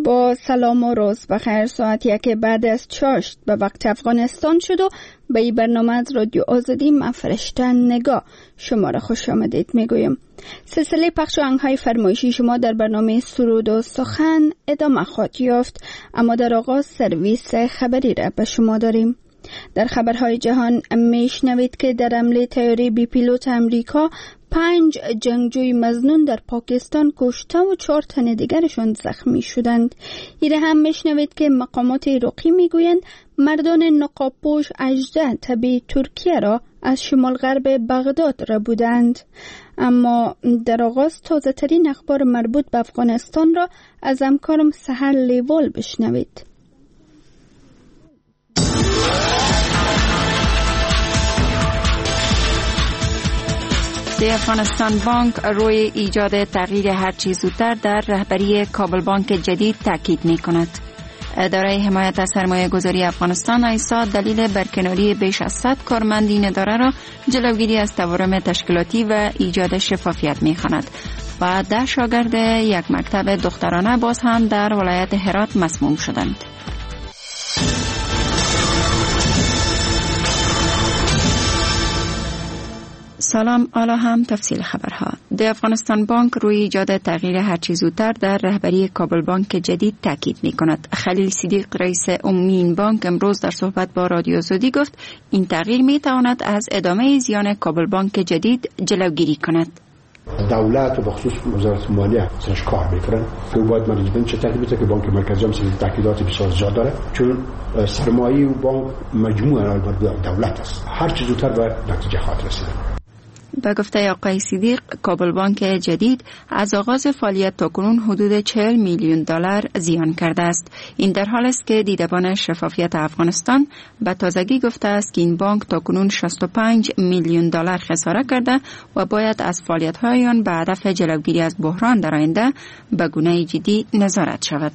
با سلام و روز بخیر. ساعت 1 بعد از چاشت به وقت افغانستان شد و به این برنامه از رادیو آزادی من فرشته نگاه شما را خوش آمدید میگویم. سلسله پخش آهنگ‌های فرمایشی شما در برنامه سرود و سخن ادامه خواهد یافت، اما در آغاز سرویس خبری را به شما داریم. در خبرهای جهان میشنوید که در حمله طیاره بی پیلوت امریکا 5 جنگجوی مظنون در پاکستان کشته و 4 تن دیگرشان زخمی شدند. ایره هم میشنوید که مقامات عراقی میگویند مردان نقابپوش 18 تبع ترکیه را از شمال غرب بغداد را بودند. اما در آغاز تازه ترین اخبار مربوط به افغانستان را از همکارم سحر لیوال بشنوید. د افغانستان بانک روی ایجاد تغییر هرچی زودتر در رهبری کابل بانک جدید تاکید می کند. اداره حمایت از سرمایه گذاری افغانستان آیسا دلیل برکناری بیش از 100 کارمند این اداره را جلوگیری از تورم تشکیلاتی و ایجاد شفافیت می خواند. و 10 شاگرد یک مکتب دخترانه باز هم در ولایت هرات مسموم شدند. سلام، حالا هم تفصیل خبرها. د افغانستان بانک روی ایجاد تغییر هرچی زودتر در رهبری کابل بانک جدید تاکید می کند. خلیل صدیق رئیس عمومی این بانک امروز در صحبت با رادیو آزادی گفت این تغییر می تواند از ادامه زیان کابل بانک جدید جلوگیری کند. دولت و بخصوص وزارت مالیه سرش کار میکنن که باید منیجمنت چه تاکید که بانک مرکزی هم سری تاکیدات بسیار زیاد داره، چون سرمایه و بانک مجموعه دولت است. هر چیز زودتر باید نتیجه خواهد رسید. به گفته آقای صدیق، کابل بانک جدید از آغاز فعالیت تاکنون حدود 40 میلیون دلار زیان کرده است. این در حال است که دیدبان شفافیت افغانستان به تازگی گفته است که این بانک تاکنون 65 میلیون دلار خسارت کرده و باید از فعالیت‌های آن به هدف جلوگیری از بحران در آینده به گونه جدی نظارت شود.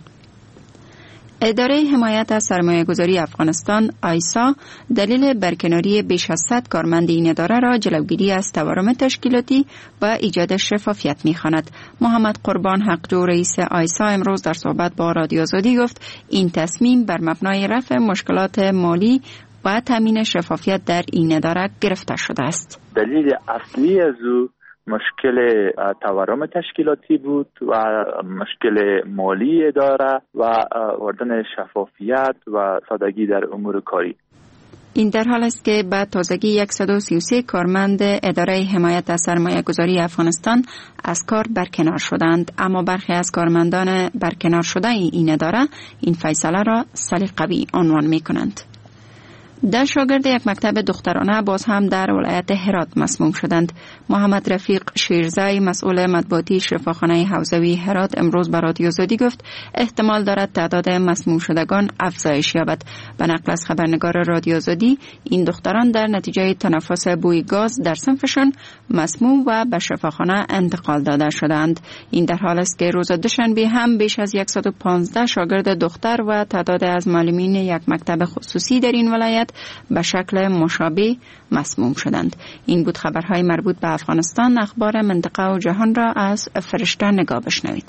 اداره حمایت از سرمایه گذاری افغانستان آیسا دلیل برکناری بیش از 100 کارمند این اداره را جلوگیری از تورم تشکیلاتی و ایجاد شفافیت می‌خواند. محمد قربان حقجو رئیس آیسا امروز در صحبت با رادیو آزادی گفت این تصمیم بر مبنای رفع مشکلات مالی و تامین شفافیت در این اداره گرفته شده است. دلیل اصلی از او مشکل تورم تشکیلاتی بود و مشکل مالی اداره و آوردن شفافیت و سادگی در امور کاری. این در حال است که بعد تازگی 133 کارمند اداره حمایت از سرمایه گذاری افغانستان از کار برکنار شدند، اما برخی از کارمندان برکنار شده این اداره این فیصله را سلیقه‌ای عنوان می کنند. 10 شاگرد یک مکتب دخترانه باز هم در ولایت هرات مسموم شدند. محمد رفیق شیرزای مسئول مطبوعاتی شفاخانه حوزوی هرات امروز به رادیو آزادی گفت احتمال دارد تعداد مسموم شدگان افزایش یابد. به نقل از خبرنگار رادیو آزادی این دختران در نتیجه تنفس بوی گاز در صنفشان مسموم و به شفاخانه انتقال داده شدند. این در حال است که روز دوشنبه هم بیش از 115 شاگرد دختر و تعداد از معلمین یک مکتب خصوصی در این ولایت به شکل مشابه مسموم شدند. این بود خبرهای مربوط به افغانستان. اخبار منطقه و جهان را از فرشته نگاه بشنوید.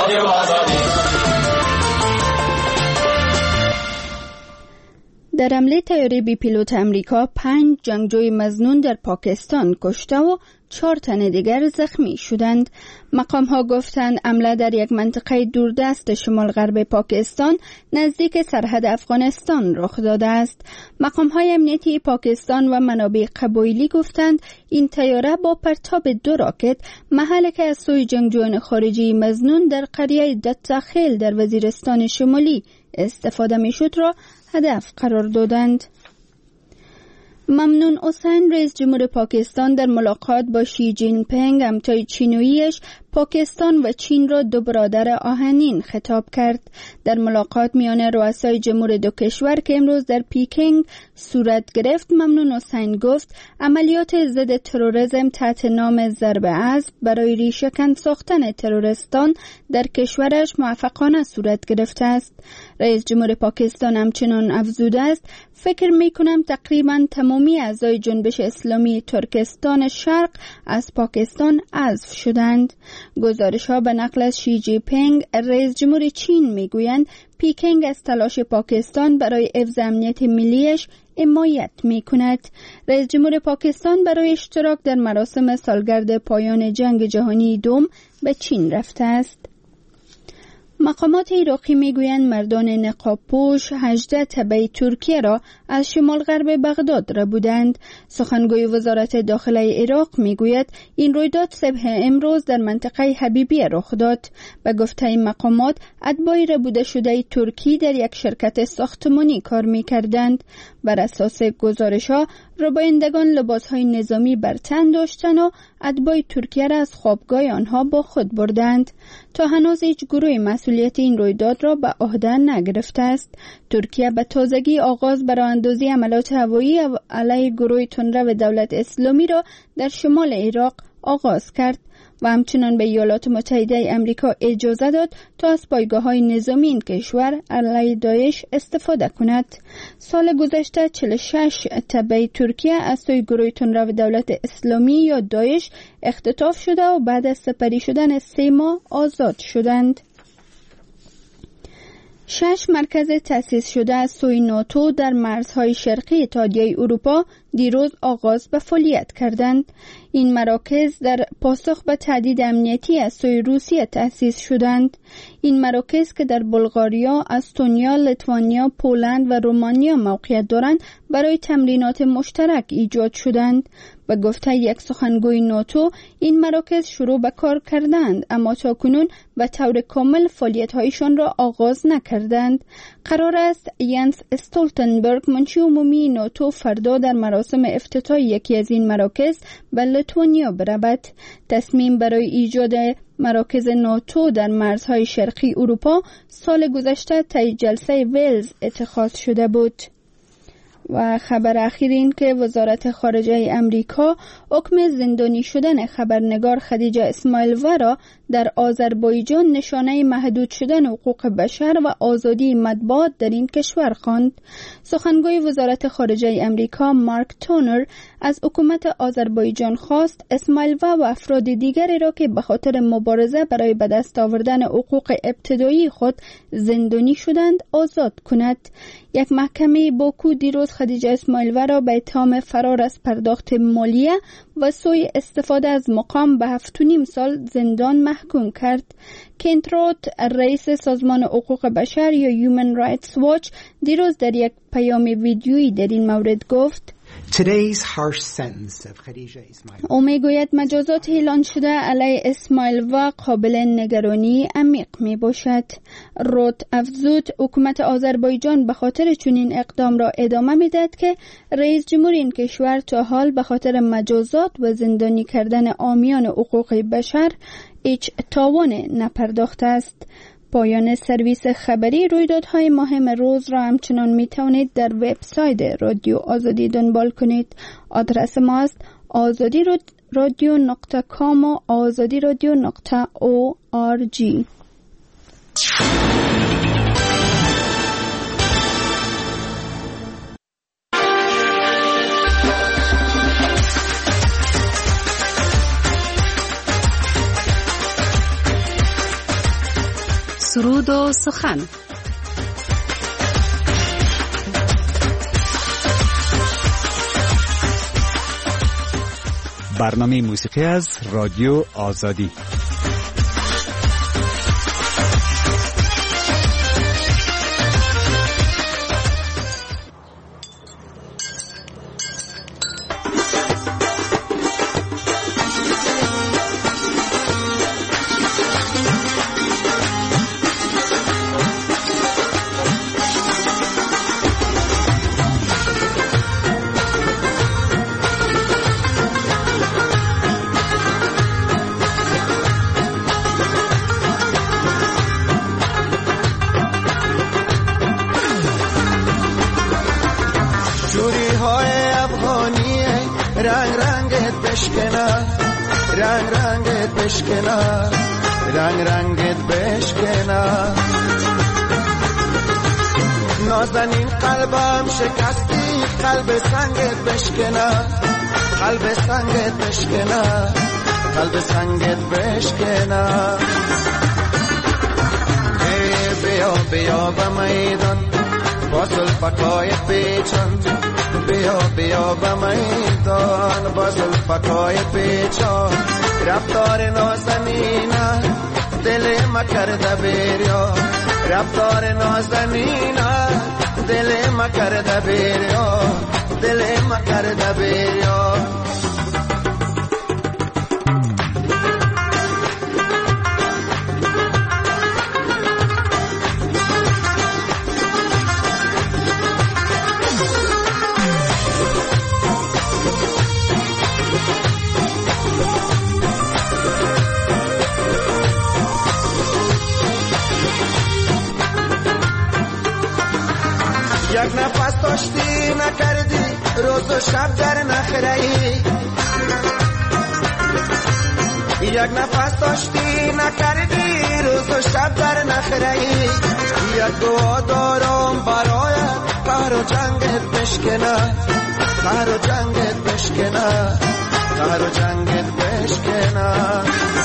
در حمله طیاره بی پیلوت امریکا 5 جنگجوی مظنون در پاکستان کشته و 4 تن دیگر زخمی شدند. مقام ها گفتند حمله در یک منطقه دوردست شمال غرب پاکستان نزدیک سرحد افغانستان رخ داده است. مقام های امنیتی پاکستان و منابع قبایلی گفتند این طیاره با پرتاب 2 راکت محل که از سوی جنگجویان خارجی مظنون در قریه دتخیل در وزیرستان شمالی استفاده میشد را هدف قرار دادند. ممنون حسین رئیس جمهور پاکستان در ملاقات با شی جین پینگ همتای چینویش پاکستان و چین را 2 برادر آهنین خطاب کرد. در ملاقات میان رؤسای جمهور دو کشور که امروز در پیکینگ صورت گرفت، ممنون حسین گفت عملیات ضد تروریسم تحت نام ضرب اسب برای ریشه‌کن ساختن تروریستان در کشورش موفقانه صورت گرفته است. رئیس جمهور پاکستان همچنان افزوده است فکر میکنم تقریبا تمامی اعضای جنبش اسلامی ترکستان شرق از پاکستان حذف شدند. گزارش ها به نقل از شی جی پینگ رئیس جمهور چین میگویند پیکنگ از تلاش پاکستان برای حفظ امنیت ملیش حمایت میکند. رئیس جمهور پاکستان برای اشتراک در مراسم سالگرد پایان جنگ جهانی دوم به چین رفته است. مقامات عراقی میگویند مردان نقاب پوش 18 تبع ترکیه را از شمال غرب بغداد ربودند. سخنگوی وزارت داخله عراق میگوید این رویداد صبح امروز در منطقه حبیبیه رخ داد. به گفته مقامات اتباع ربوده شده ترکی در یک شرکت ساختمانی کار میکردند. بر اساس گزارش‌ها ربایندگان لباس‌های نظامی بر تن داشتند و اتباع ترکیه را از خوابگاه آنها با خود بردند. تا هنوز هیچ گروه مسئولیت این رویداد را به عهده نگرفته است. ترکیه به تازگی آغاز براندازی عملیات هوایی علیه گروه تندرو دولت اسلامی را در شمال عراق آغاز کرد و همچنان به ایالات متحده امریکا اجازه داد تا از پایگاه‌های نظامی این کشور علیه داعش استفاده کند. سال گذشته 46 تبع ترکیه از سوی گروه تندرو دولت اسلامی یا داعش اختطاف شده و بعد از سپری شدن 3 ماه آزاد شدند. 6 مرکز تأسیس شده از سوی ناتو در مرزهای شرقی اتحادیه اروپا دیروز آغاز به فعالیت کردند. این مراکز در پاسخ به تهدید امنیتی از سوی روسیه تأسیس شدند. این مراکز که در بلغاریا، استونیا، لیتوانیا، پولند و رومانیا موقعیت دارند برای تمرینات مشترک ایجاد شدند. به گفته یک سخنگوی ناتو این مراکز شروع به کار کردند اما تاکنون به طور کامل فعالیت‌هایشان را آغاز نکردند. قرار است ینس استولتنبرگ منشی عمومی ناتو فردا در مراسم افتتاح یکی از این مراکز به لیتوانیا برود. تصمیم برای ایجاد مراکز ناتو در مرزهای شرقی اروپا سال گذشته طی جلسه ولز اتخاذ شده بود. و خبر اخیر این که وزارت خارجه امریکا حکم زندانی شدن خبرنگار خدیجه اسماعیلووا را در آذربایجان نشانه محدود شدن حقوق بشر و آزادی مطبوعات در این کشور خواند. سخنگوی وزارت خارجه امریکا مارک تونر از حکومت آذربایجان خواست اسماعیلووا و افراد دیگری را که به خاطر مبارزه برای به دست آوردن حقوق ابتدایی خود زندانی شدند آزاد کند. یک محکمه باکو دیروز خدیجه اسماعیلووا را به اتهام فرار از پرداخت مالیه و سوء استفاده از مقام به 7.5 سال زندان محکوم کرد. کنت روت رئیس سازمان حقوق بشر یا Human Rights Watch دیروز در یک پیام ویدیویی در این مورد گفت او میگوید مجازات اعلان شده علیه اسماعیلووا قابل نگرانی عمیق می باشد. روت افزود حکومت آذربایجان به خاطر چنین اقدام را ادامه می دهد که رئیس جمهور این کشور تا حال به خاطر مجازات و زندانی کردن حامیان حقوق بشر هیچ تاوان نپرداخته است. پایان سرویس خبری. رویدادهای مهم روز را همچنان می توانید در وبسایت رادیو آزادی دنبال کنید. آدرس ما است azadi.radio.com و azadi.radio.org. سرود و سخن. برنامه موسیقی از رادیو آزادی. رنگ رنگت بشکنه نازنین قلبم شکستی قلب سنگت بشکنه قلب سنگت بشکنه قلب سنگت بشکنم. بیا بیا به میدان با زلفکای پیچان، بیا بیا به میدان با زلفکای پیچان. رفتار نازنینه دل ما کرده بیریا، رفتار نازنینه دل ما کرده بیریا، دل ما کرده بیریا. یک نفس داشتی نکردی روز و شب در نخرایی، یک نفس داشتی نکردی روز و شب در نخرایی. یک دعا دارم برای قهر و جنگت بشکنه، قهر و جنگت بشکنه، قهر و جنگت بشکنه.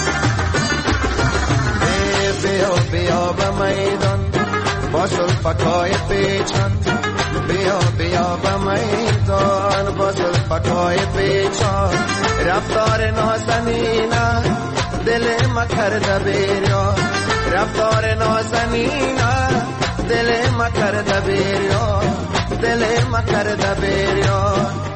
بیا بیا به میدان با زلفکای پیچان، بیا بیا به میدان با زلفکای پیچان. رفتار نازنینه دل ما کرده بیریا، رفتار نازنینه دل ما کرده بیریا، دل ما کرده بیریا.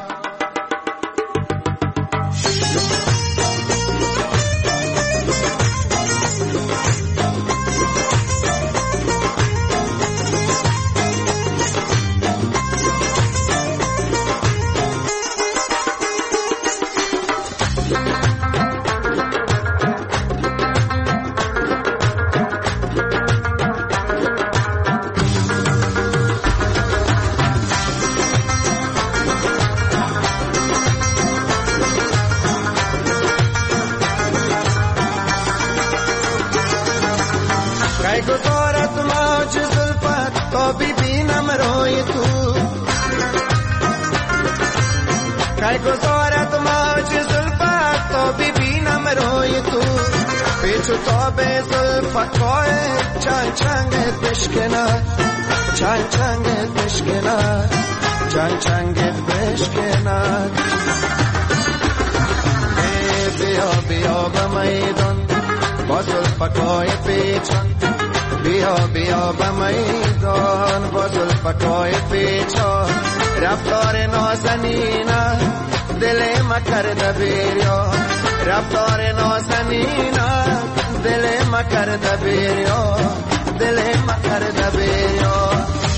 گذارت موج زلفت تا ببینم روی تو، کی گذارت موج زلفت تا ببینم روی تو. پیچ و تاب زلفکای چنگ چنگت بشکنه، چنگ چنگت بشکنه، چنگ چنگت بشکنه. بیا بیا به میدان با زلفکای پیچان، بیا بیا به میدان با زلفکای پیچان. رفتار نازنینه دل ما کرده بیریا، رفتار نازنینه دل ما کرده بیریا، دل ما کرده بیریا.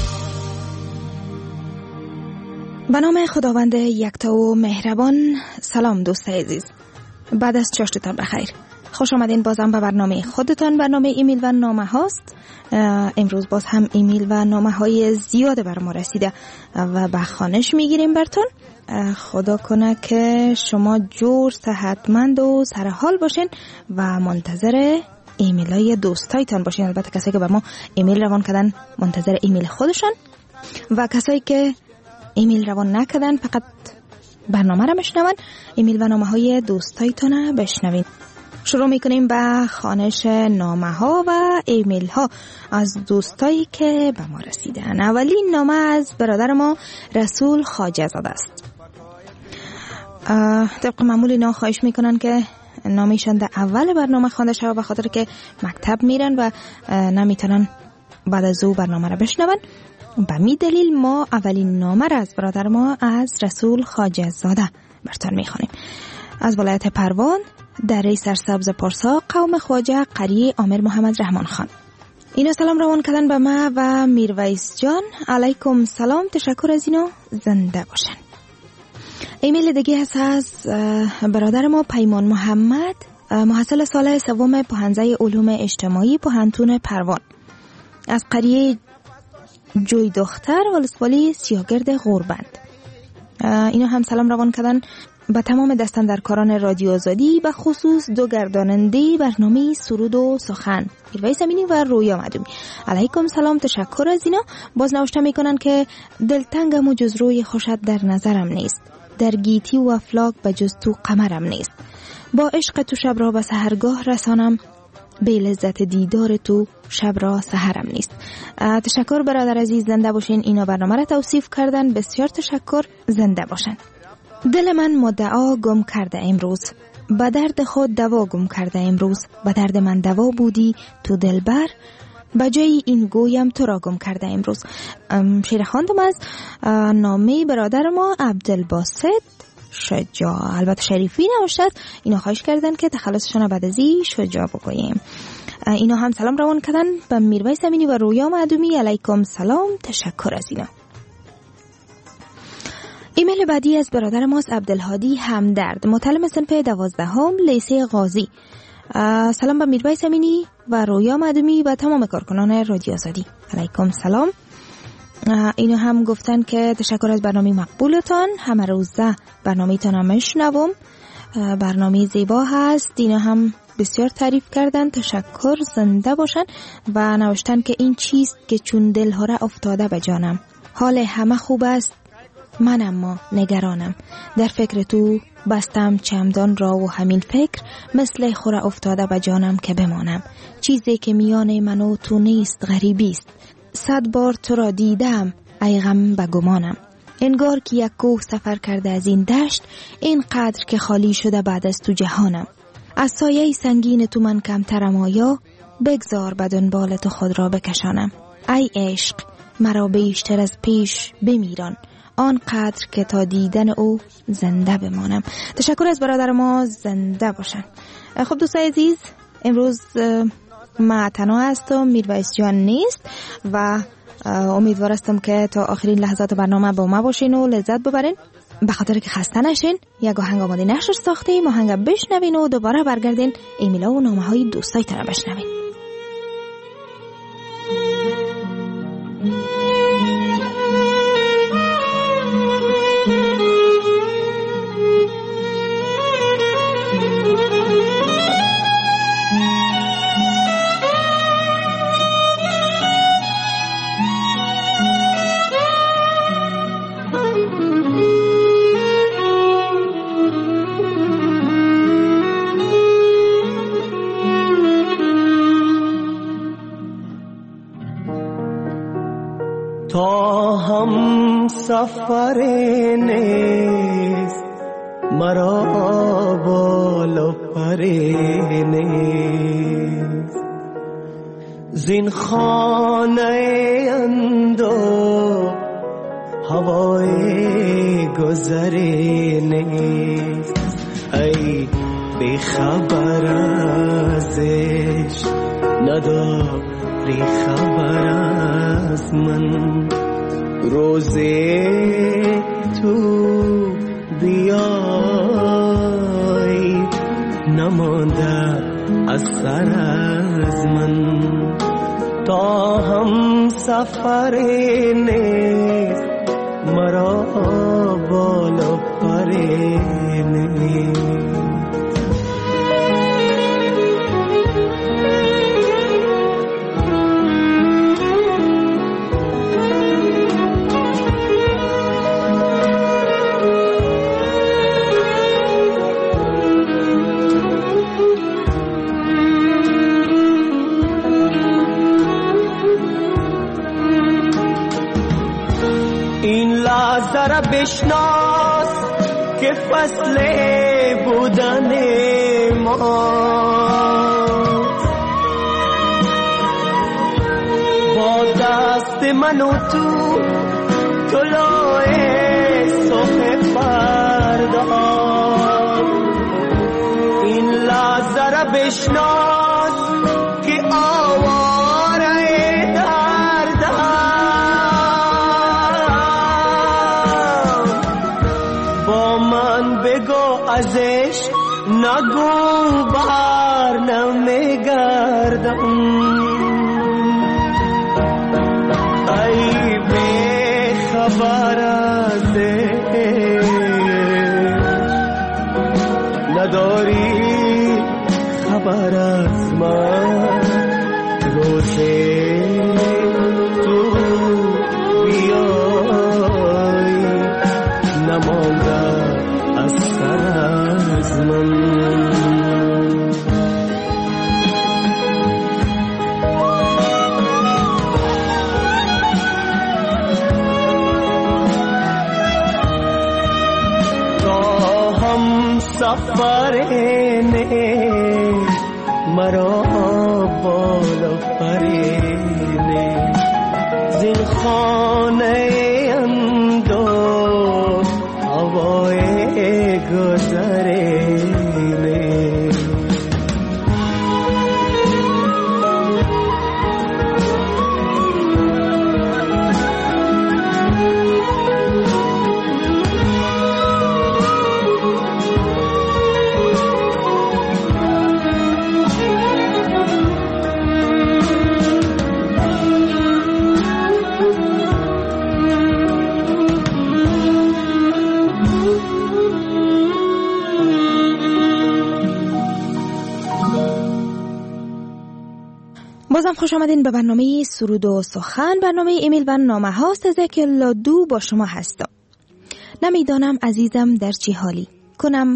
به نام خداوند یکتا و مهربان. سلام دوستای عزیز، بعد از چاشتتان بخیر. خوش آمدین بازم به برنامه خودتان، برنامه ایمیل و نامه هاست. امروز باز هم ایمیل و نامه های زیاد بر ما رسیده و به خوانش میگیریم براتون. خدا کنه که شما جور، صحتمند و سرحال باشین و منتظر ایمیل های دوستایتان باشین. البته کسایی که به ما ایمیل روان کردن منتظر ایمیل خودشان و کسایی که ایمیل روان نکردن فقط برنامه را بشنون، ایمیل و نامه های دوستایتان بشنوین. شروع میکنیم به خوانش نامه ها و ایمیل ها از دوستایی که به ما رسیدن. اولین نامه از برادر ما رسول خواجه زاده است. طبق معمول اینا خواهش میکنن که نامشان در اول برنامه خوانده شود، به خاطر که مکتب میرن و نمیتونن بعد از او برنامه را بشنون. به می دلیل ما اولین نامه را از برادر ما از رسول خواجه زاده براتون میخوانیم. از ولایت پروان، دره سرسبز پارسا، قوم خواجه، قریه عامر محمد رحمان خان. اینا سلام روان کردن به ما و میرویس جان. علیکم سلام، تشکر از اینا، زنده باشن. ایمیل دیگه هست از برادر ما پیمان محمد، محصل سال سوم پوهنځی علوم اجتماعی پوهنتون پروان، از قریه جوی دختر، ولسوالی سیاگرد غوربند. اینا هم سلام روان کردن به تمام دستاندرکاران رادیو آزادی، به خصوص دو گرداننده برنامه سرود و سخن، میرویس امینی و رویا مدومی. علیکم سلام، تشکر از اینا. باز نوشته میکنن که دلتنگم و جز روی خوشت در نظرم نیست، در گیتی و افلاک به جز تو قمرم نیست. با عشق تو شب را به سحرگاه رسانم، به لذت دیدار تو شب را سحرم نیست. تشکر برادر عزیز، زنده باشین. اینا برنامه را توصیف کردن، بسیار تشکر، زنده باشن. دل من مدعا گم کرده امروز، به درد خود دوا گم کرده امروز. به درد من دوا بودی تو دلبر، به جای این گویم تو را گم کرده امروز. شعر خواندم از نامه برادر ما عبدالباسط شجاع، البته شریفی نوشته. اینا خواهش کردن که تخلصشون بعد از این شجاع بگوییم. اینا هم سلام روان کردن به میرویس امینی و رویا معدومی. علیکم سلام، تشکر از اینا. ایمیل بعدی از برادر ماست عبدالهادی همدرد، متعلم صنف 12 لیسه قاضی. سلام به میرویس امینی و رویا معدومی و تمام کارکنان رادیو آزادی. علیکم سلام. اینو هم گفتن که تشکر از برنامه مقبولتان، همه روزه برنامه تان هم میشنوم، برنامه زیبا هست. اینو هم بسیار تعریف کردن، تشکر، زنده باشن. و نوشتن که این چیست که چون دل ها را افتاده به جانم، حال همه خوب است من اما نگرانم، در فکر تو بستم چمدان را و همین فکر مثل خوره افتاده به جانم که بمانم. چیزی که میان من و تو نیست غریبی است، 100 بار تو را دیدم ای غم به گمانم. انگار که یک کوه سفر کرده از این دشت، اینقدر که خالی شده بعد از تو جهانم. از سایه سنگین تو من کمترم آیا، بگذار به دنبال تو خود را بکشانم. ای عشق مرا بیشتر از پیش بمیران، آنقدر که تا دیدن او زنده بمانم. تشکر از برادر ما، زنده باشن. خب دوستای عزیز، امروز ما تنها هستم، میرویس جان نیست و امیدوار هستم که تا آخرین لحظات برنامه با ما باشین و لذت ببرین. به خاطر که خسته نشین، یک آهنگ آماده نشر ساختیم، آهنگ بشنوین و دوباره برگردین ایمیلا و نامه های دوستایتون بشنوین. تا هم سفر نیست مرا بالا پر نیست، زین خانه اندو هوای گذر نیست. ای بی خبر ازش نداری خبر از من، روزی تو بیای نمانده اثر از من. تا هم سفر نیست مرا بالا پر نیست. ذره بشناس که فصل بودن ماست، با دست من و تو طلوع صبح فردا. این لحظه بشناس که آواره ازش نگو بر نمیگردم. ای بی خبر ازش نداری خبر از من، روزی تو بیای نمانده از من. آفرینه مرا بالا فرینه زین خانه اندو هوای گذرینه بازم خوش آمدین به برنامه سرود و سخن. برنامه ایمیل و نامه هاست از که لادو با شما هستم. نمیدانم عزیزم در چی حالی کنم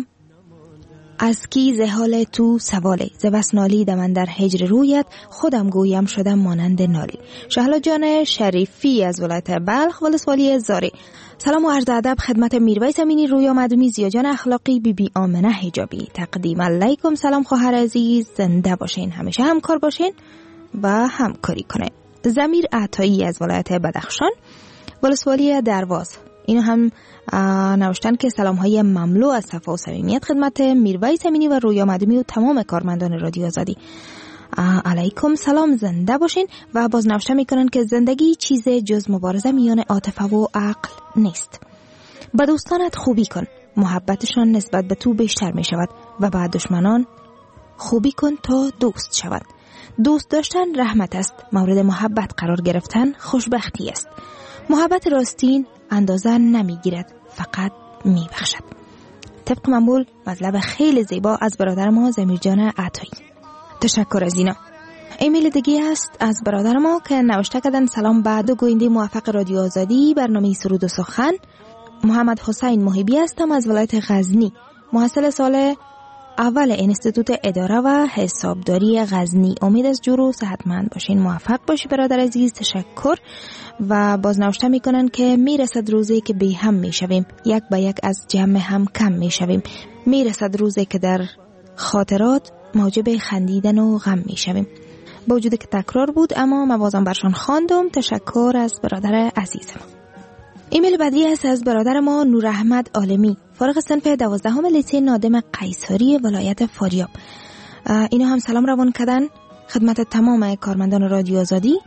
از کی ز حال تو سواله ز بس نالیدم من در هجر رویت خودم گویم شدم مانند نالی. شهلا جان شریفی از ولایت بلخ ولسوالی زاری. سلام و عرض ادب خدمت میرویس امینی، رویا مدومی، زیاجان اخلاقی، بی آمنه حجابی. تقدیم علیکم سلام خواهر عزیز، زنده باشین، همیشه همکار باشین و همکاری کنه. زمیر عطایی از ولایت بدخشان ولسوالی درواز، اینو هم نوشتن که سلام های مملو از صفا و صمیمیت خدمت میرویس امینی و رویا مدومی و تمام کارمندان رادیو آزادی. علیکم سلام، زنده باشین. و باز نوشته میکنن که زندگی چیز جز مبارزه میان عاطفه و عقل نیست. با دوستانت خوبی کن، محبتشان نسبت به تو بیشتر می شود و با دشمنان خوبی کن تا دوست شود. دوست داشتن رحمت است، مورد محبت قرار گرفتن خوشبختی است. محبت راستین اندازه نمیگیرد، فقط میبخشد. طبق معمول مطلب خیلی زیبا از برادر ما زمیر جان عطایی. تشکر از اینا. ایمیل دیگه هست از برادر ما که نوشته کردن سلام به دو گوینده موفق رادیو آزادی برنامه سرود و سخن. محمد حسین محبی هستم از ولایت غزنی، محصل سال اول انستیتوت اداره و حسابداری غزنی. امید از جور و صحتمند باشین، موفق باشی برادر عزیز. تشکر. و باز نوشته میکنن که میرسد روزی که بی هم میشویم، یک به یک از جمع هم کم میشویم. میرسد روزی که در خاطرات موجب خندیدن و غم میشویم. با وجود که تکرار بود اما من بازم برشان خواندم. تشکر از برادر عزیزم. ایمیل بعدی هست از برادر ما نور احمد عالمی، فارغ صنف 12 لیسه نادم قیصری ولایت فاریاب. اینا هم سلام روان کردن خدمت تمام کارمندان رادیو آزادی.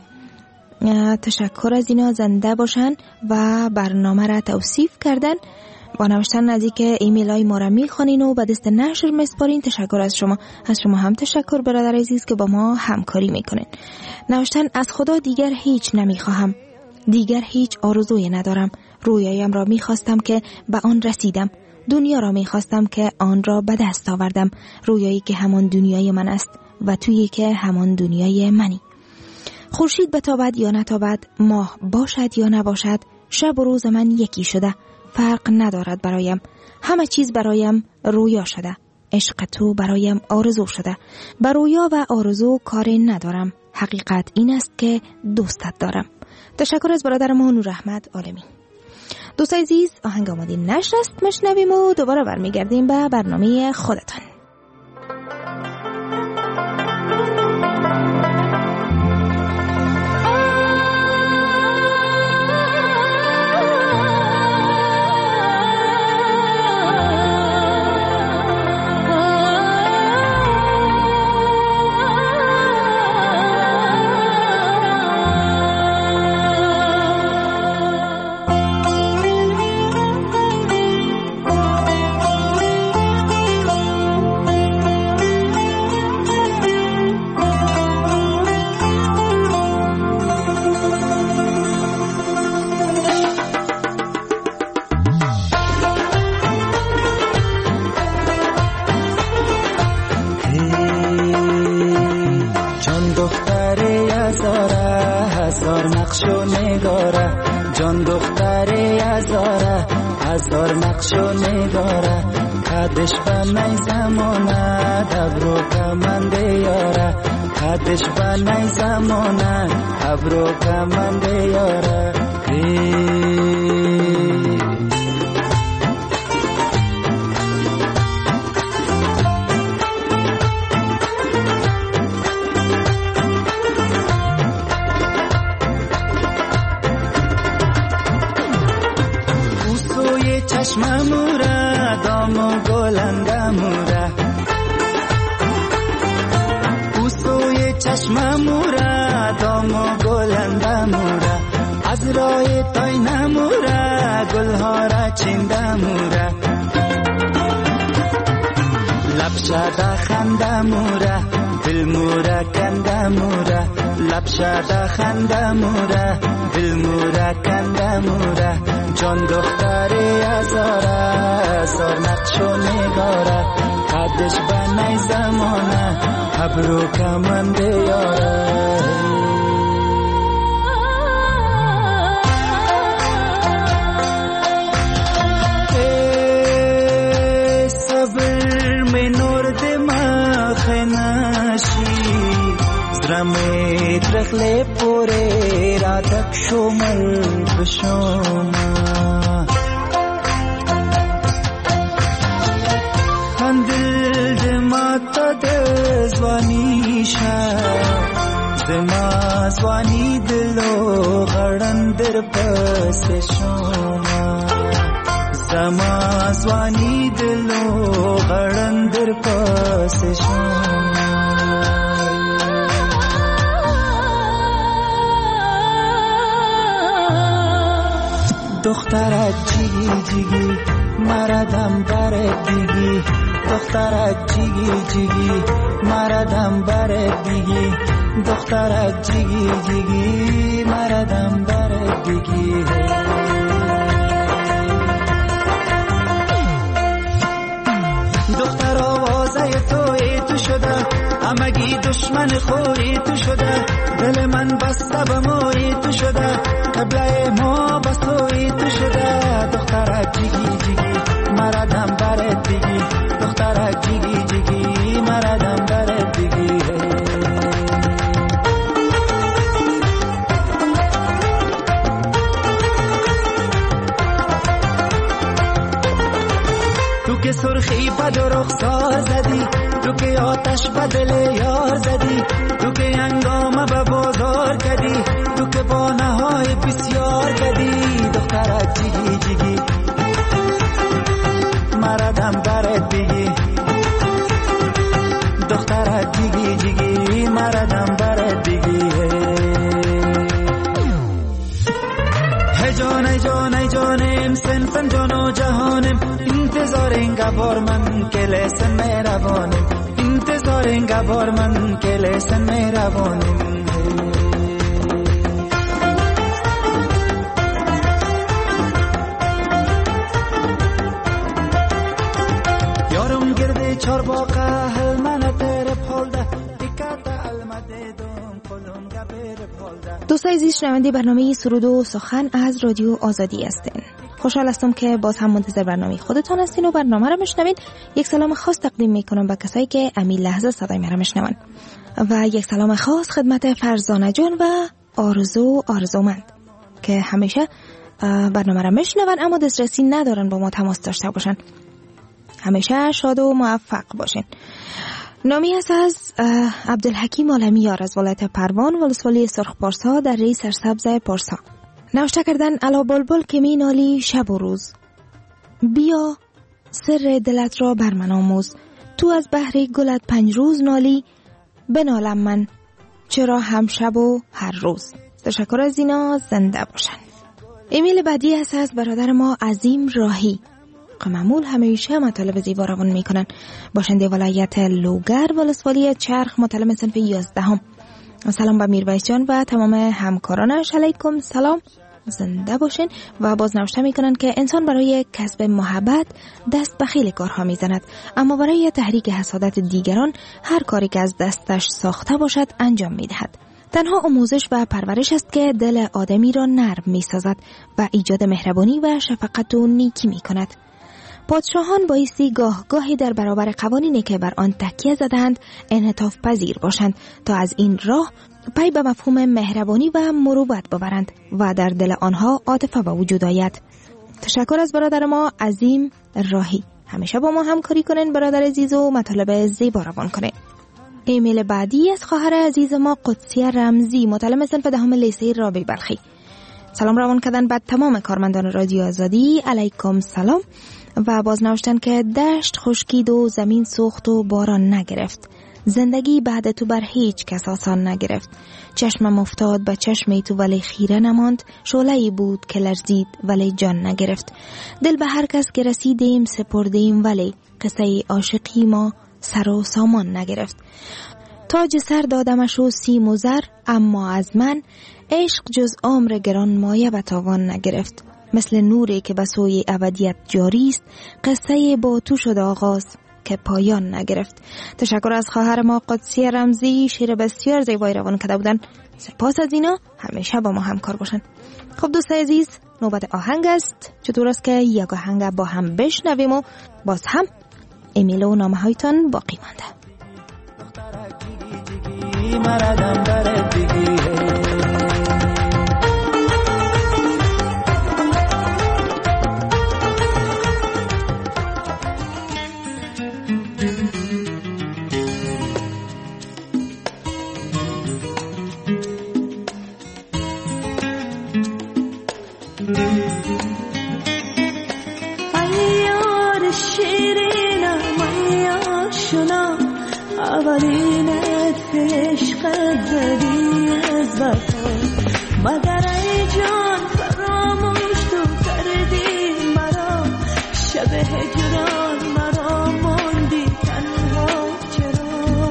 تشکر از اینا، زنده باشن و برنامه را توصیف کردن. با نوشتن نزدیک ایمیل های ما را میخوانین و به دست نشر مسپارین. تشکر از شما. از شما هم تشکر برادر عزیز که با ما همکاری میکنین. نوشتن از خدا دیگر هیچ نمیخواهم، دیگر هیچ آرزویی ندارم. رویایم را میخواستم که به آن رسیدم، دنیا را میخواستم که آن را به دست آوردم. رویایی که همان دنیای من است و تویی که همان دنیای منی. خورشید بتابد یا نتابد، ماه باشد یا نباشد، شب و روز من یکی شده، فرق ندارد برایم. همه چیز برایم رویا شده، عشق تو برایم آرزو شده. بر رویا و آرزو کاری ندارم، حقیقت این است که دوستت دارم. تشکر از برادر ما نور احمد عالمی. دوست عزیز، آهنگ آماده نشر است، مشنویم و دوباره برمیگردیم به برنامه خودتان. جان دختری هزاره هزار نقش و نگاره قدش بنای زمانه دبرو کمند یاره قدش بنای زمانه دبرو کمند یاره چشمموره دام و گلنگموره پوسوی چشمموره دام و گلنگموره از رای تای نموره گلها را چندموره لبشاده خندموره دلموره کندموره لبشاده خندموره دلموره کندموره جان دختری ازاره سر نقش و نگاره قدش بنای زمانه ابرو کمنده یاره زرمت رخله پوره را تک شمل بشوما خندل دماتا دزوانی شا زمازوانی دلو غرن در پس شوما زمازوانی دلو غرن در پس شوما دخترک جیگی جیگی مردم برد دیگی دخترک جیگی جیگی مردم برد دیگی دخترک جیگی جیگی مردم برد دیگی دختر آوازه تو شده همگی دشمن خوی تو شده دل من بسته به موی تو شده قبله ما بس توی تو شده دخترک جیگی جیگی مردم برد دیگی دخترک جیگی جیگی مردم برد دیگی تو که سرخی بد و رخسار زدی تو که آتش به دل یار زدی تو که هنگامه به بازار کردی تو که بانه‌های بسیار کردی دخترک جیگی جیگی مردم برد دیگی دخترک جیگی جیگی مردم برد دیگی ای جان ای جان ای جانم سنفن جان و جهانم انتظار اینگه بار من که لسن مهربانم انتظار اینگه بار من که لسن مهربانم یارم گرده چار باقه هل من تر پولده دیکت علمده دوم کلون گبر پولده. دوستای عزیز شنونده برنامه سرود و سخن از رادیو آزادی هستین. خوشحال هستم که باز هم منتظر برنامه خودتان هستین و برنامه را میشنوین. یک سلام خاص تقدیم میکنم به کسایی که امی لحظه صدای مرا میشنون و یک سلام خاص خدمت فرزانه جان و آرزومند که همیشه برنامه را میشنون اما دسترسی ندارن با ما تماس داشته باشن. همیشه شاد و موفق باشین. نامی است از عبدالحکیم عالمیار از ولایت پروان ولسوالی سرخ پارسا در ری سرسبز پارسا. نوشته کردن الا بلبل که می نالی شب و روز، بیا سر دلت را بر من آموز. تو از بحر گلت 5 روز نالی، بنالم من چرا هم شب و هر روز. تشکر از اینا، زنده باشن. ایمیل بعدی هست از برادر ما عظیم راهی که معمول همیشه مطالب زیبا روان میکنن. باشنده ولایت لوگر ولسوالی چرخ، مطالب صنف 11. سلام به میرویس جان و تمام همکارانش. علیکم سلام، زنده باشین. و باز نوشته میکنن که انسان برای کسب محبت دست به خیلی کارها میزند، اما برای تحریک حسادت دیگران هر کاری که از دستش ساخته باشد انجام میدهد. تنها آموزش و پرورش است که دل آدمی را نرم میسازد و ایجاد مهربانی و شفقت و نیکی میکند. پادشاهان بایستی گاه گاهی در برابر قوانینی که بر آن تکیه زدند انعطاف پذیر باشند تا از این راه پی به مفهوم مهربانی و مروت ببرند و در دل آنها عاطفه به وجود آید. تشکر از برادر ما عظیم راهی. همیشه با ما همکاری کنین برادر عزیز و مطالب زیبا روان کنین. ایمیل بعدی از خواهر عزیز ما قدسی رمزی، متعلم صنف 10 لیسه رابعه بلخی. سلام روان کردن بعد تمام کارمندان رادیو آزادی. علیکم سلام. و باز نوشتن که دشت خشکید و زمین سوخت و باران نگرفت. زندگی بعد تو بر هیچ کس آسان نگرفت. چشمم افتاد به چشمی تو ولی خیره نماند. شعله‌ای بود که لرزید ولی جان نگرفت. دل به هر کس که رسیدیم سپردیم ولی قصه عاشقی ما سر و سامان نگرفت. تاج سر دادمش و سیم و زر، اما از من عشق جز عمر گران مایه به تاوان نگرفت. مثل نوری که به سوی ابدیت جاری است، قصه با تو شد آغاز که پایان نگرفت. تشکر از خواهر ما قدسی رمزی، شعر بسیار زیبایی روان کرده بودن. سپاس از اینا، همیشه با ما همکار باشن. خب دوستای عزیز، نوبت آهنگ است. چطور است که یک آهنگ با هم بشنویم و باز هم ایمیل و نامه هایتان باقی مانده. ایار شیرینم ایاشنا اولینت عشقت زدی از وفا، مگر ای جان فراموش تو کردی مرا، شب هجران مرا ماندی تنها چرا.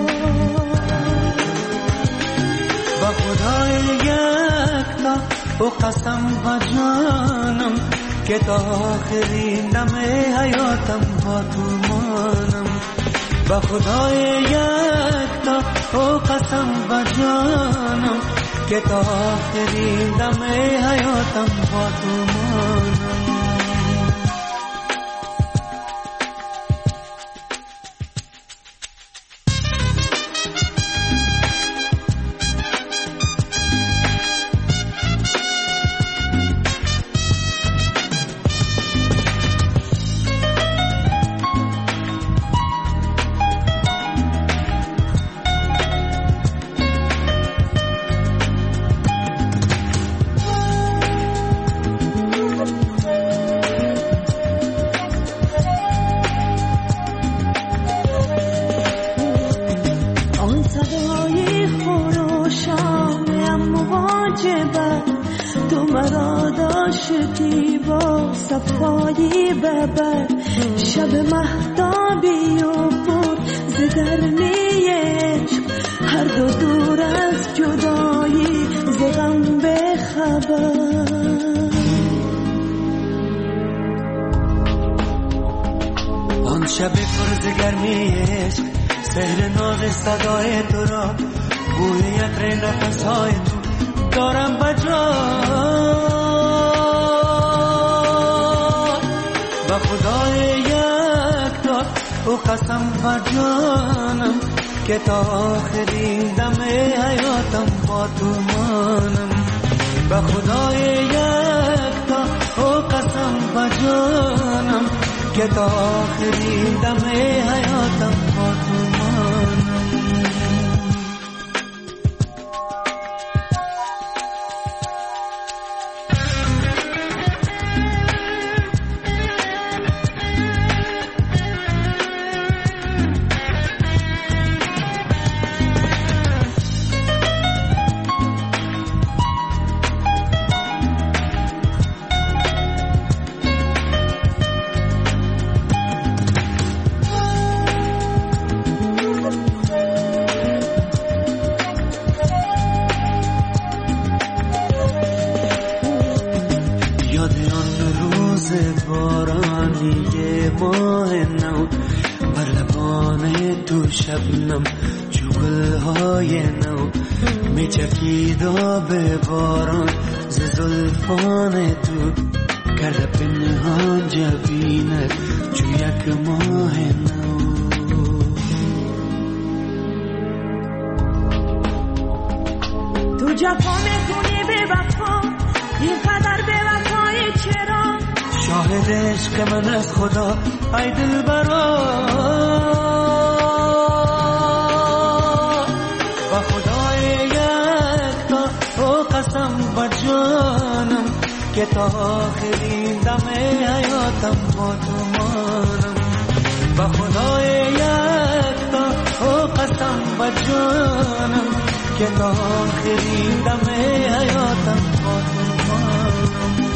با خدای یکتا و قسم و جانم که تا آخرین دم حیاتم با تو مانم. با خدای یکتا و قسم و جانم که تا آخرین دم حیاتم با تو مانم. صفایی ببر شب مهتابی و پر زگرمی عشق، هر دو دور از جدایی زغم به خبر. آن شب پر زگرمی عشق، سحر ناز صدای تو را، بوی عطر نفسهای تو دارم بجا. با خدای یکتا و قسم و جانم که تا آخرین دم حیاتم با تو مانم. با خدای یکتا و قسم و جانم که تا آخرین دم حیاتم با تو مانم. شبنم چوگل‌های نو میچکید آب باران ز زلفان تو، کرده پنهان جبینت چو یک ماه نو. تو جفا میکنی به وفا، اینقدر به وفای چرا؟ شاهد عشق من از خدا ای دلبرا. با خدای یکتا و قسم و جانم که تا آخرین دم حیاتم با تو مانم. با خدای یکتا او قسم با جانم که تا آخرین دم حیاتم با تو مانم.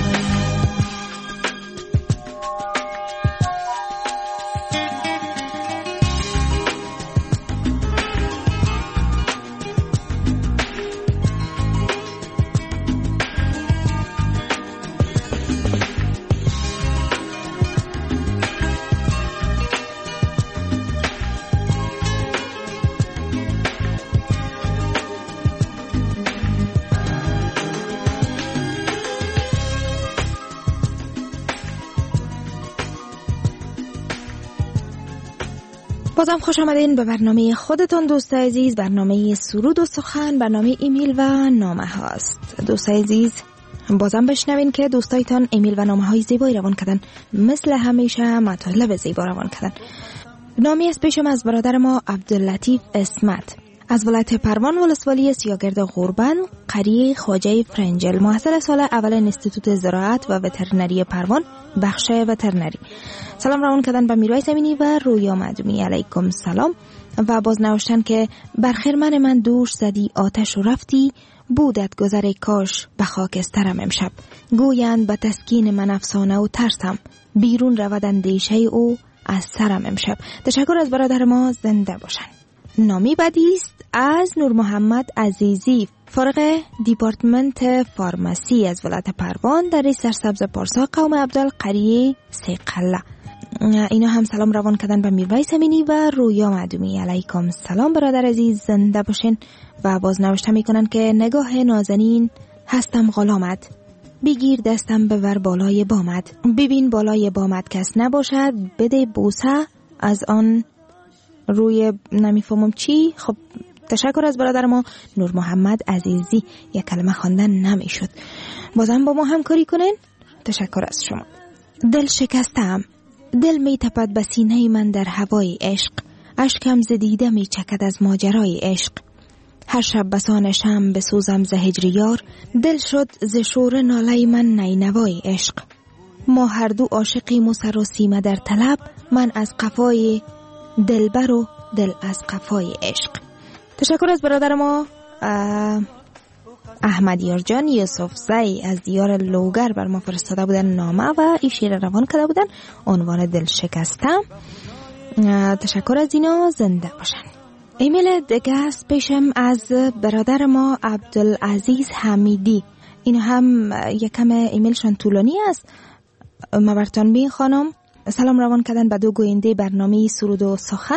بازم خوش آمدین به برنامه خودتان دوست عزیز، برنامه سرود و سخن، برنامه ایمیل و نامه هاست. دوست عزیز بازم بشنوین که دوستایتان ایمیل و نامه های زیبایی روان کردن، مثل همیشه مطالب زیبا روان کردن. نامی از پیشم از برادر ما عبداللطیف اسمت از ولایت پروان ولسوالی سیاگرد غربن، قریه خواجه فرنجل، محصل سال اول انستیتوت زراعت و وترنری پروان، بخش وترنری. سلام روان کردن به میرویس امینی و رویا معدومی. علیکم سلام. و باز نوشتن که برخرمن من دوش زدی آتش و رفتی، بودت گذر کاش به خاکسترم امشب. گویند به تسکین من افسانه و ترسم، بیرون رود اندیشه او از سرم امشب. تشکر از برادر ما، زنده باشن. نامی بعدی است از نور محمد عزیزی، فارغ دیپارتمنت فارماسی از ولایت پروان در سرسبز پارسا، قوم عبدال، قریه سیقله. اینا هم سلام روان کردن به میرویس امینی و رویا معدومی. علیکم سلام برادر عزیز، زنده باشین. و باز نوشته میکنن که نگاه نازنین هستم غلامت، بگیر دستم ببر بالای بامت، ببین بالای بامت کس نباشد، بده بوسه از آن روی نمیفهمم چی. خب تشکر از برادر ما نور محمد عزیزی. یک کلمه خواندن نمیشد. بازم با ما همکاری کنین. تشکر از شما. دل شکستم، دل می تپد به سینه من در هوای عشق، اشکم ز دیده می چکد از ماجرای عشق. هر شب بسان شم بسوزم ز هجر یار، دل شد ز شور ناله من نینوای عشق. ما هر دو عاشقیم و سر و سیمه در طلب، من از قفای دلبر و دل از قفای عشق. تشکر از برادر ما احمد یارجان یوسف زی از دیار لوگر بر ما فرستاده بودن نامه و این شعر روان کرده بودن، عنوان دل شکستم. تشکر از اینا، زنده باشن. ایمیل دیگه است پیشم از برادر ما عبدالعزیز حمیدی. این هم یکم ایمیلشان طولانی است، ما براتون بخوانم. سلام روان کردن به دو گوینده برنامه سرود و سخن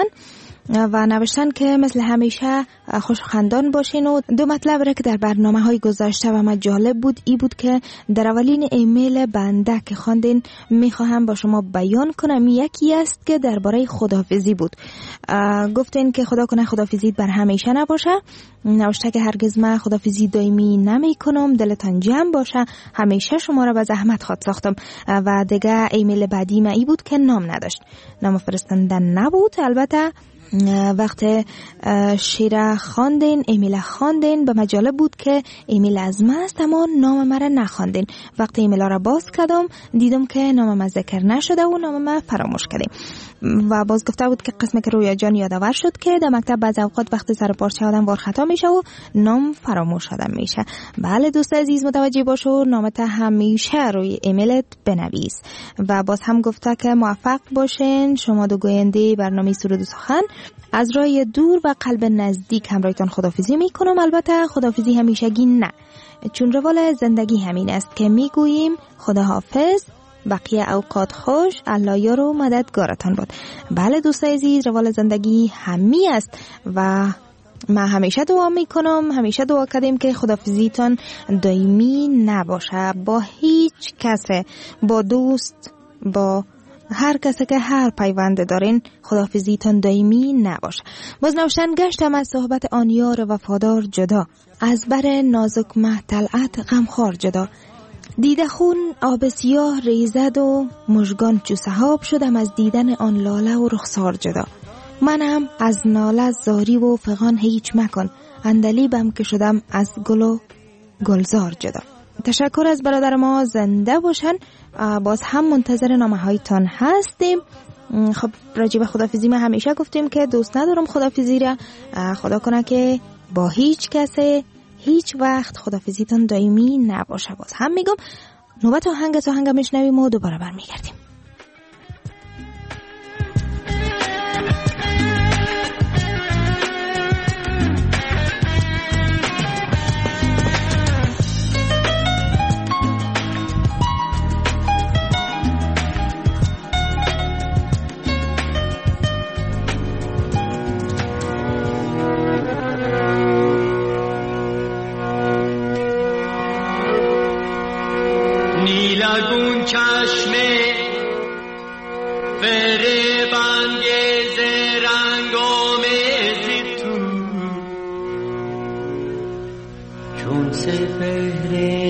و نوشتن که مثل همیشه خوش خندان باشین و دو مطلب را که در برنامه های گذاشته و ما جالب بود ای بود که در اولین ایمیل بنده که خواندین میخواهم با شما بیان کنم. یکی است که درباره خداحافظی بود. گفتین که خدا کنه خداحافظی بر همیشه نباشه، نوشته که هرگز من خداحافظی دائمی نمی کنم، دلتان جمع باشه، همیشه شما را به زحمت خواد ساختم. و دیگه ایمیل بعدی ما ای بود که نام نداشت، نام فرستندن نبود. البته وقت شعر خواندین، ایمیل خواندین، به مجاله بود که ایمیل از ما است اما نام مرا نخواندین. وقتی ایمیل را باز کردم دیدم که نام ما ذکر نشده و نام ما فراموش کردیم. و باز گفته بود که قسم که رویا جان یادآور شد که در مکتب بعض اوقات وقتی سر پارچه آدم وار خطا میشه و نام فراموش آدم میشه. بله دوست عزیز متوجه باش و نامت همیشه روی ایمیلت بنویس. و باز هم گفته که موفق باشین شما دو گوینده برنامه سرود و سخن. از راه دور و قلب نزدیک همراهتان خداحافظی میکنم. البته خداحافظی همیشگی نه، چون روال زندگی همین است که میگوییم خداحافظ، بقیه اوقات خوش، الله یار و مددگارتان باد. بله دوست عزیز، روال زندگی همی است و من همیشه دعا میکنم، همیشه دعا کردیم که خداحافظیتان دائمی نباشه با هیچ کس، با دوست، با هر کسی که هر پیوند دارین خداحافظیتان دائمی نباشه. باز نوشتن گشتم از صحبت آن یار وفادار جدا، از بر نازک مه طلعت غمخوار جدا. دیده خون آب سیاه ریزد و مژگان چو سحاب، شدم از دیدن آن لاله و رخسار جدا. منم از ناله زاری و فغان هیچ مکن، اندلیبم که شدم از گل و گلزار جدا. تشکر از برادر ما، زنده باشن. باز هم منتظر نامه هایتان هستیم. خب راجع به خدافیزی ما همیشه گفتیم که دوست ندارم خدافیزی را. خدا کنه که با هیچ کسی هیچ وقت خدافیزیتان دائمی نباشه. باز هم میگم نوبت آهنگ میشنویم و دوباره برمیگردیم. نیلگون چشم فریبانگیز رنگ‌آمیزی تو، چون سپهر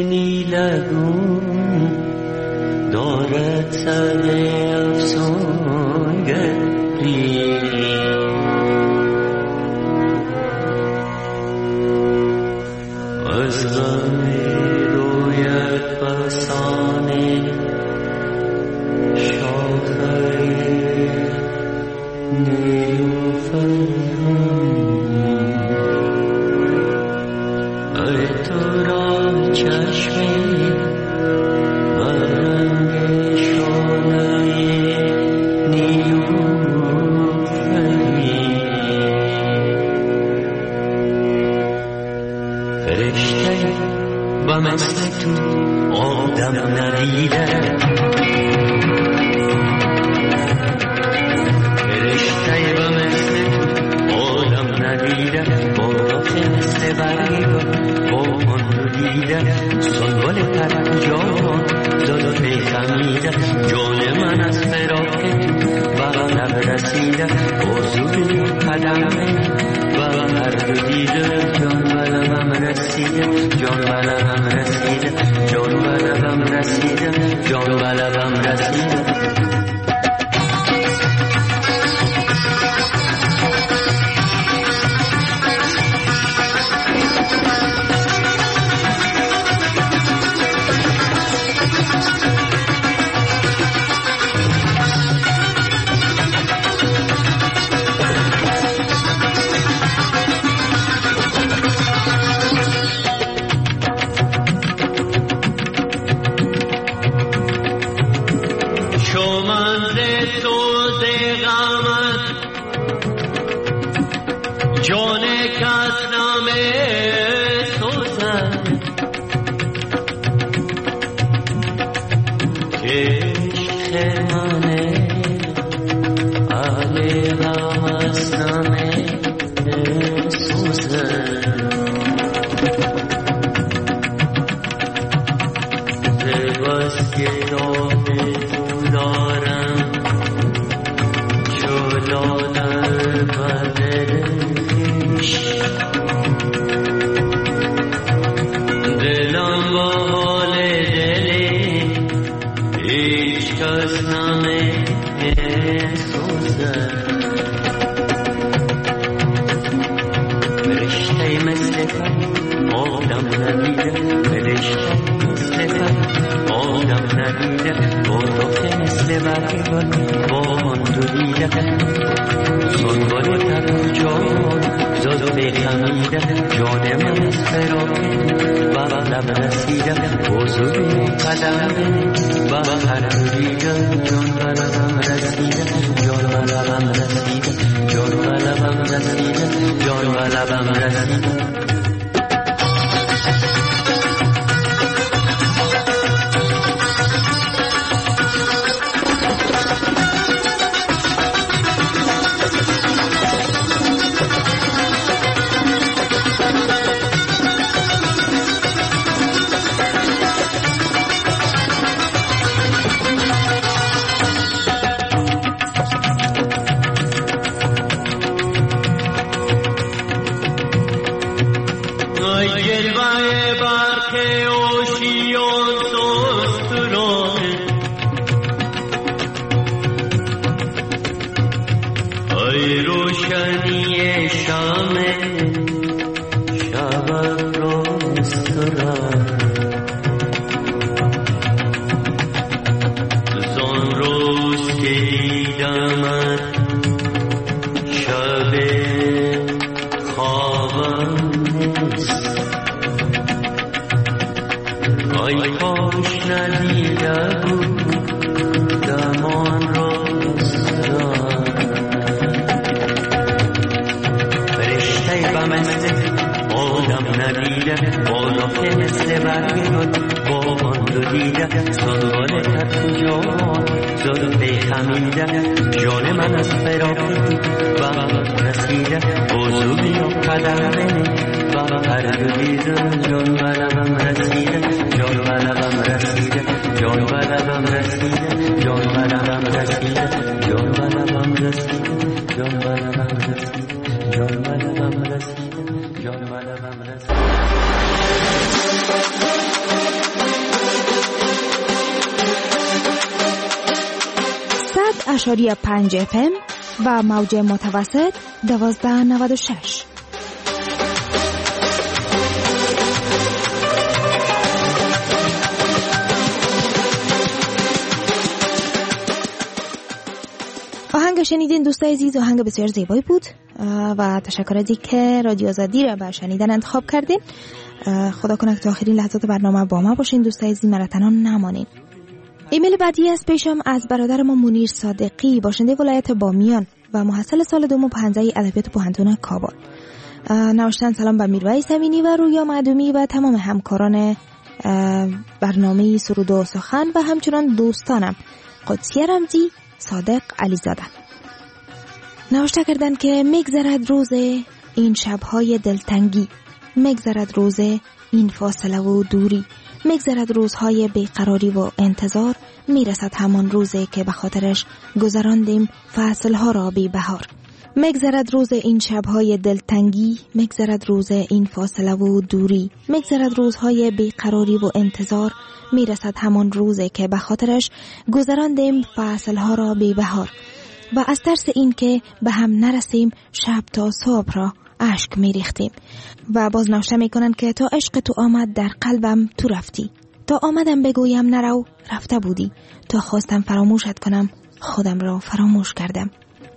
نیلگون دارد سر افسونگری، از غم رویت بسانه شاخه نیلوفر، ای تو را چشمی و رنگ شانه نیلوفری، فرشته و مثل تو آدم ندیده، فرشته و مثل تو آدم ندیده، با رخ مثل برگ با من رو دیده، سنبال ترجان زلف خمیده، جان من از فراق تو و لب رسیده، بازوی قدمه و هر دو دیده، جان و لبم رسیده، جان و لبم رسیده، جان و لبم رسیده، جان و لبم رسیده. آی کاش ندیده بودمان روزگار فرشته بمسته آدم ندیده بالا که مثل برگرد بابان دو دیده سنبال تر جوان زلفه خمیده جان من از فراق وقت رسیده بازو بیا قدر بینه و هر دو دیدم جان بلبم رسیده جان بلبم رسیده جان بلبم رسیده جان بلبم رسیده جان بلبم رسیده جان بلبم رسیده جان بلبم رسیده جان بلبم رسیده 100.5 FM و موج متوسط 1296. آهنگ شنیدین دوستای عزیز، آهنگ بسیار زیبایی بود و تشکر از اینکه رادیو آزادی را به شنیدن انتخاب کردین. خدا کنه تا آخرین لحظات برنامه با ما باشین دوستای عزیز، مرا تنها نمانین. ایمیل بعدی از پیشم از برادر ما منیر صادقی، باشنده ولایت بامیان و محصل سال دوم په حوزه ادبیات پوهنتون کابل. نوشتن سلام به میرویس امینی و رویا معدومی و تمام همکاران برنامه سرود و سخن و همچنان دوستانم قدسی رمزی، صادق علیزاده. نوشته کردن که میگذرد روز این شبهای دلتنگی، میگذرد روز این فاصله و دوری، میگذرد روزهای بیقراری و انتظار، میرسد همان روزی که به خاطرش گذراندیم فصلها را بی بهار. میگذرد روز این شبهای دلتنگی، میگذرد روز این فاصله و دوری، میگذرد روزهای بیقراری و انتظار، میرسد همان روزی که به خاطرش گذراندیم فصلها را بی بهار. و از ترس این که به هم نرسیم شب تا صبح را اشک میریختیم. و باز نوشته میکنن که تا عشق تو آمد در قلبم تو رفتی، تا آمدم بگویم نرو رفته بودی، تا خواستم فراموشت کنم خودم را فراموش کردم.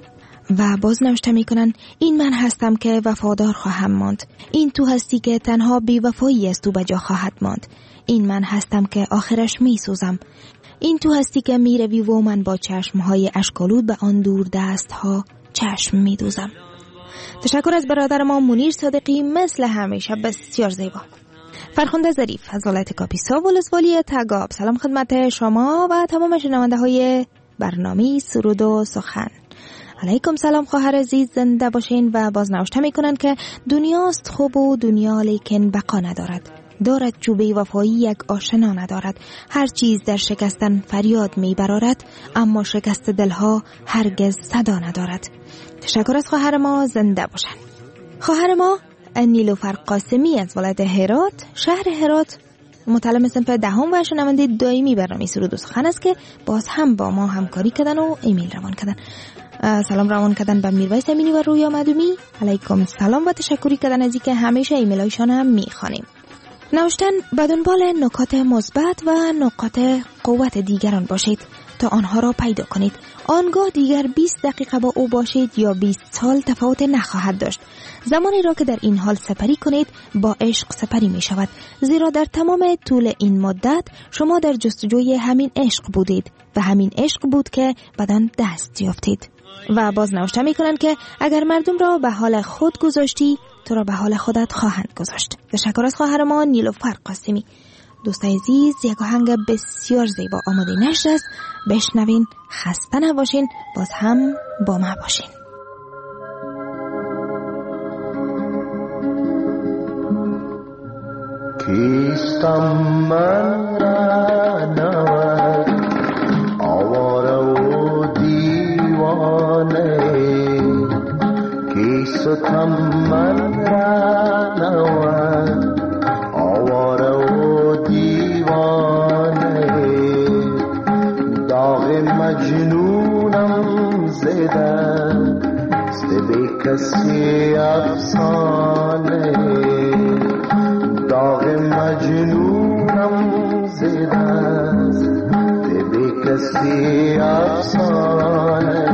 و باز نوشته میکنن این من هستم که وفادار خواهم ماند، این تو هستی که تنها بی وفایی از تو بجا خواهد ماند، این من هستم که آخرش میسوزم، این تو هستی که میروی و من با چشمهای اشکالود به آن دور دست ها چشم میدوزم. تشکر از برادر ما منیر صادقی، مثل همیشه بسیار زیبا. فرخنده ظریف از ولایت کاپیسا ولسوالی تگاب، سلام خدمت شما و تمام شنونده های برنامه سرود و سخن. علیکم سلام خواهر عزیز، زنده باشین. و باز نوشته میکنن که دنیاست خوب و دنیا لیکن بقا ندارد، دارد چوبه وفایی یک آشنا ندارد، هر چیز در شکستن فریاد میبرارد، اما شکست دلها هرگز صدا ندارد. تشکر از خواهر ما، زنده باشن. خواهر ما نیلوفر قاسمی از ولایت هرات، شهر هرات، متعلم صنف دهم و شنونده دائمی برنامه سرود و سخن است که باز هم با ما همکاری کردن و ایمیل روان کردن. سلام روان کردن به میرویس امینی و رویا معدومی. علیکم سلام و تشکری کردن از اینکه همیشه ایمیل هایشان هم میخوانیم. نوشتن به دنبال نکات مثبت و نقاط قوت دیگران باشید تا آنها را پیدا کنید. آنگاه دیگر 20 دقیقه با او باشید یا 20 سال تفاوت نخواهد داشت. زمانی را که در این حال سپری کنید با عشق سپری می شود، زیرا در تمام طول این مدت شما در جستجوی همین عشق بودید و همین عشق بود که بدن دست یافتید. و باز نوشته می کنند که اگر مردم را به حال خود گذاشتی تو را به حال خودت خواهند گذاشت. تشکر از خواهر ما نیلوفر قاسمی. دوستای عزیز، یک آهنگ بسیار زیبا آماده نشر است، بشنوین. خسته نباشین، باز هم با ما باشین. کیستم من رهنورد آواره و دیوانه، کیستم من رهنورد آواره و دیوانه، داغ مجنونم زده به کسی افسانه، داغ مجنونم زده است به کسی افسانه.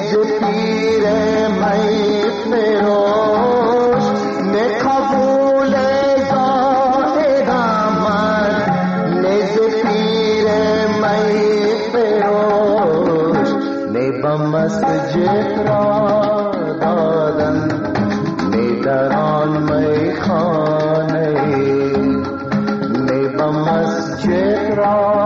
نز پیر می فروش نه قبول زاهد آمد نز پیر می فروش نه به مسجد را دادن نه در آن میخانه نه به مسجد را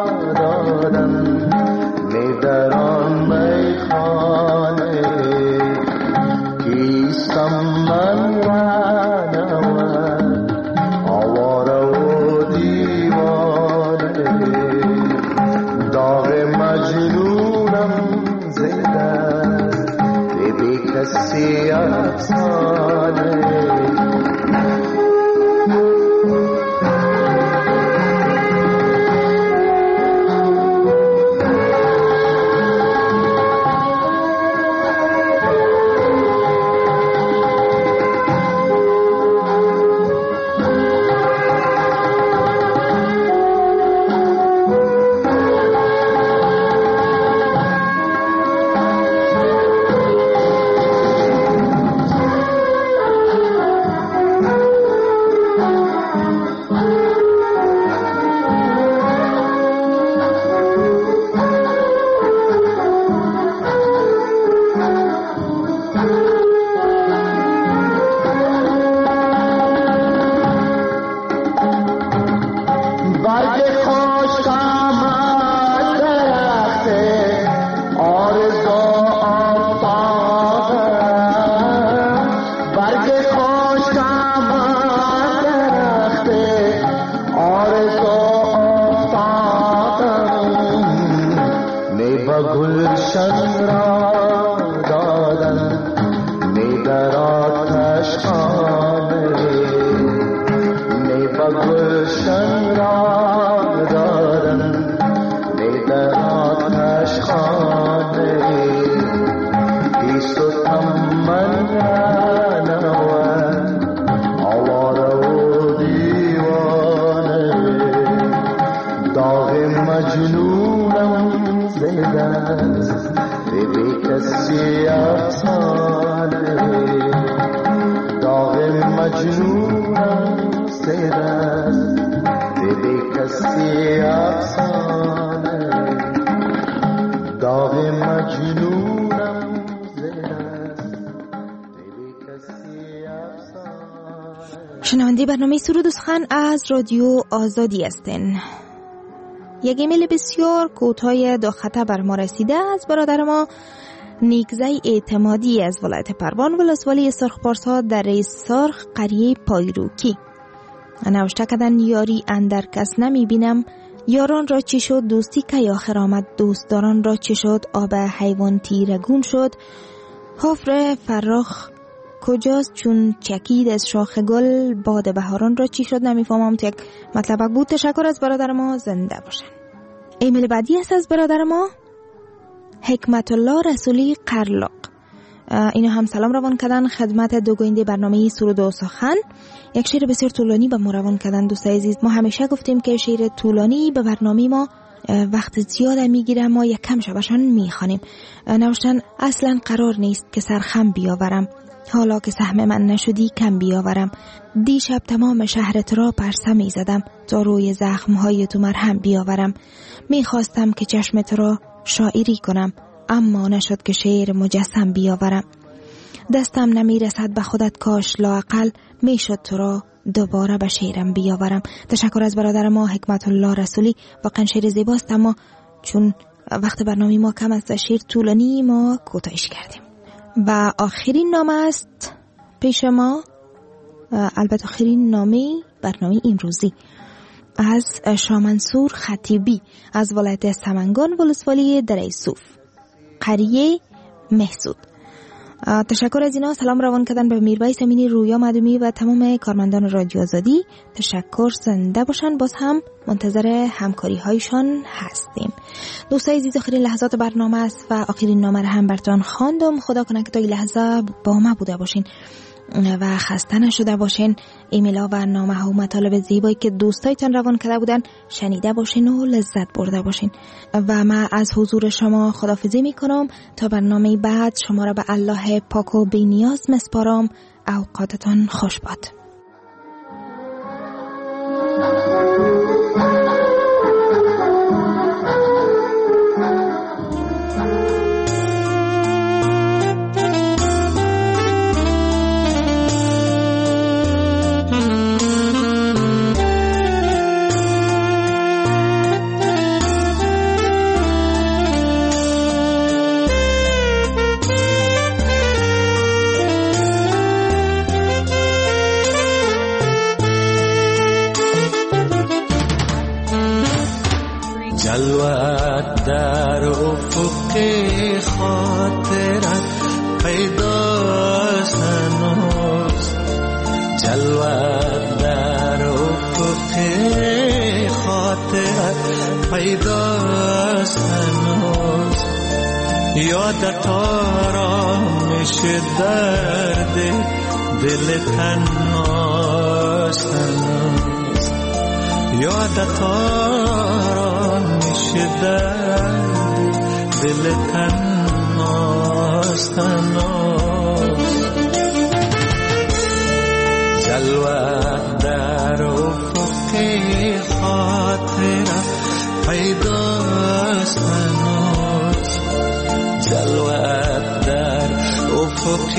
شنونده برنامه سرود و سخن از رادیو آزادی هستین. یک ایمیل بسیار کوتاه دو خطه بر ما رسیده از برادر ما نیکزای اعتمادی از ولایت پروان ولسوالی سرخپارسا در سرخ قریه پایروکی. نوشته کردن یاری اندر کس نمی بینم، یاران را چی شد دوستی که آخر آمد، دوستداران را چی شد آب حیوان تیرگون شد، حفر فراخ کجاست چون چکید از شاخ گل، باد بهاران را چی شد. نمیفهمم تو یک مطلب بود. تشکر از برادر ما، زنده باشن. ایمیل بعدی است از برادر ما حکمت الله رسولی قرلاق. اینا هم سلام روان کردن خدمت دو گوینده برنامه سرود و سخن. یک شعر بسیار طولانی به ما روان کردن. دوستای عزیز، ما همیشه گفتیم که شعر طولانی به برنامه ما وقت زیاد میگیره، ما یک کم شبشان میخوانیم. نوشتن اصلا قرار نیست که سرخم بیاورم، حالا که سهم من نشدی کم بیاورم. دیشب تمام شهرت را پرسه می زدم تا روی زخمهای تو مرهم بیاورم. میخواستم که چشمت را شاعری کنم، اما نشد که شعر مجسم بیاورم. دستم نمی رسد به خودت، کاش لااقل میشد تو را دوباره به شعرم بیاورم. تشکر از برادر ما حکمت الله رسولی. واقعا شعر زیباست، اما چون وقت برنامه ما کم است شعر طولانی ما کوتاهش کردیم. و آخرین نامه است پیش ما، البته آخرین نامه برنامه امروزی از شامنصور خطیبی از ولایت سمنگان ولسوالی دره صوف قریه محسود. تشکر از اینا. سلام روان کردن به میربای امینی، رویا مدومی و تمام کارمندان رادیو آزادی. تشکر، زنده باشن. باز هم منتظر همکاری هایشان هستیم. دوستای عزیز، آخرین لحظات برنامه است و آخرین نامه را هم براتون خواندم. خدا کنه که تا این لحظه با ما بوده باشین. و خسته نشده باشین. ایمیلا برنامه ها و مطالب زیبایی که دوستایتان روان کرده بودن شنیده باشین و لذت برده باشین. و من از حضور شما خداحافظی میکنم تا برنامه بعد. شما را به الله پاک و بی نیاز مسپارم. اوقاتتان خوش باد. جلوت در افق خاطرت پیداست هنوز، جلوت در افق خاطرت پیداست هنوز. یادت آرامش درد دل تنهاست هنوز، یادت آرامش درد دل تنهاست هنوز. جلوت در افق خاطرت پیداست هنوز، جلوت در افق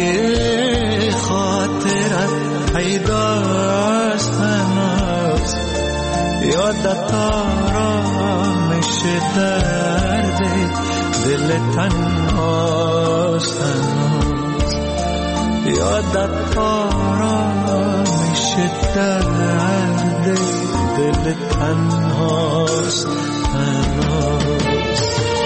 خاطرت پیداست هنوز. یادت آرامش درد دل تنهاست هنوز، یادت آرامش درد دل تنهاست هنوز.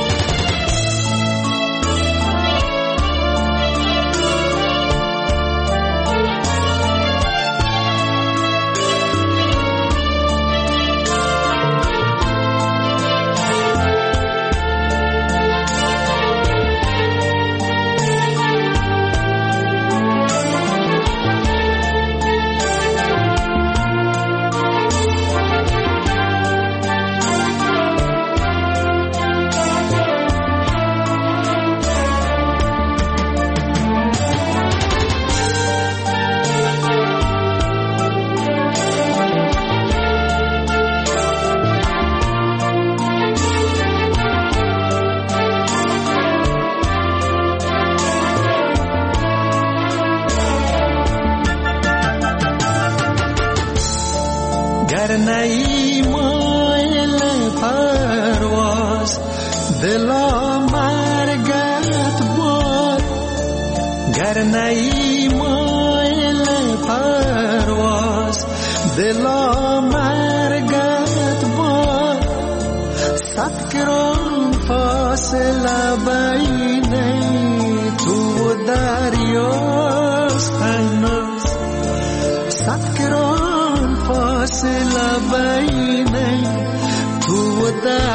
گر نی مایل پرواز دلا مرگت باد، گر نی مایل پرواز دلا مرگت باد. صد گران فاصله بین تو و دریاست هنوز، صد گران فاصله بین تو و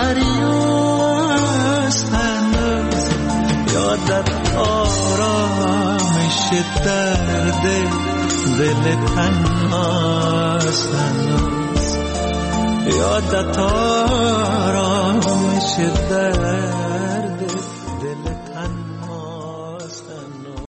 دریاست هنوز. یادت آرامش درد دل تنهاست هنوز، یادت آرامش درد